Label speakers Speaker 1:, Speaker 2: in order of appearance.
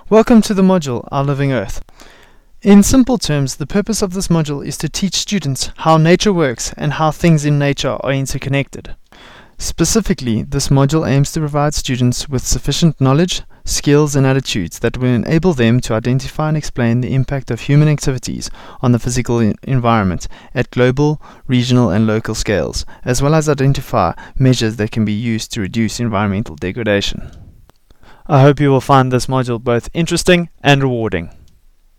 Speaker 1: Welcome to the module, Our Living Earth. In simple terms, the purpose of this module is to teach students how nature works and how things in nature are interconnected. Specifically, this module aims to provide students with sufficient knowledge, skills and attitudes that will enable them to identify and explain the impact of human activities on the physical environment at global, regional and local scales, as well as identify measures that can be used to reduce environmental degradation. I hope you will find this module both interesting and rewarding.